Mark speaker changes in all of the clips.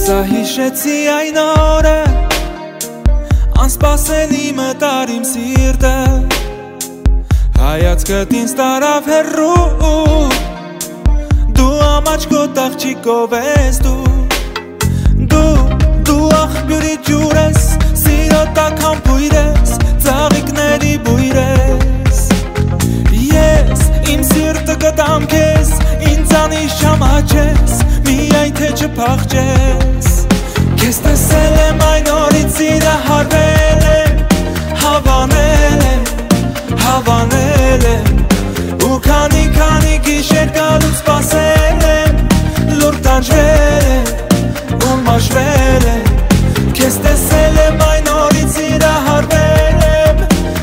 Speaker 1: Սա հիշեցի այն օրը Անսպասելի մտար իմ սիրտը Հայացքդ ինձ տարավ հեռու Դու ամաչքոտ աղջիկով ես Դու աղբյուրի ջուր ես Սիրո տակ համբույր ես Ծաղիկների բույր ես Ես իմ սիրտը կտամ քեզ Ինձանից չամաչես Միայն թե չփախչես Քեզ տեսել եմ այն օրից սիրահարվել եմ Հավանել եմ Ու քանի գիշեր գալուց սպասել եմ Լուր տանջվել եմ ու մաշվել եմ Քեզ տեսել եմ այն օրից սիրահարվել եմ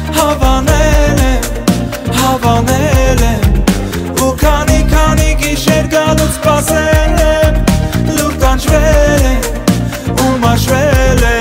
Speaker 1: Հավանել եմ Ու քանի գիշեր գալուց սպասել եմ Լուր տանջվել եմ ու մաշվել եմ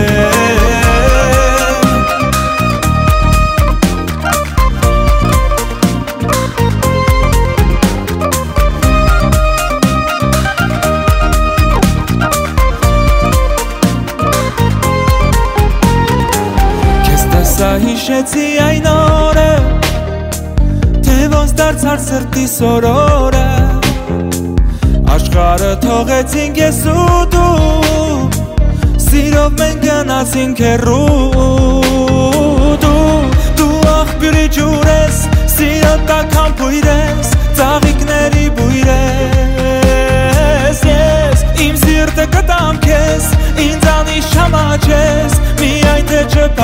Speaker 1: Սա հիշեցի այն օրը Թե ոնց դարձար սրտի սորորը Աշխարհը թողեցինք ես ու դու Սիրով մենք գնացինք հեռու Դու աղբյուրի ջուր ես Սիրո տակ համբույր ես Ծաղիկների բույր ես Ես իմ սիրտը կտամ քեզ Ինձանից չամաչես Միայն թե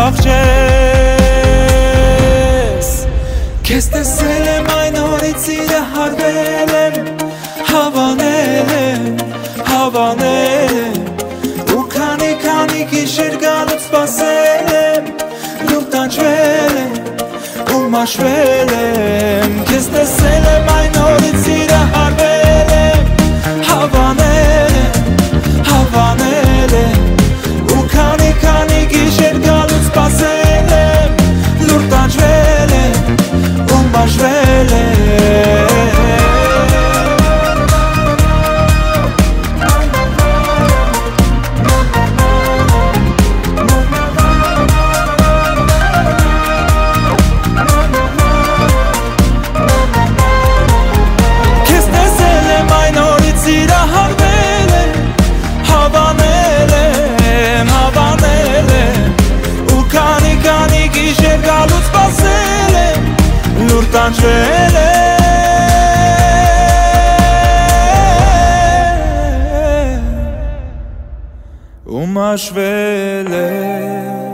Speaker 1: չփախչես Քեզ տեսել եմ այն օրից սիրահարվել եմ Հավանել եմ Ու քանի գիշեր գալուց սպասել եմ Լուր տանջվել եմ ու մաշվել եմ Քեզ տեսել եմ այն օրից սիրահարվել եմ Հավանել եմ Ու քանի գիշեր գալուց սպասել եմ Լուր տանջվել եմ ու մաշվել եմ Քեզ տեսել եմ այն օրից սիրահարվել եմ Հավանել եմ Ու քանի գիշեր գալուց սպասել եմ Լուր տանջվել եմ ու մաշվել եմ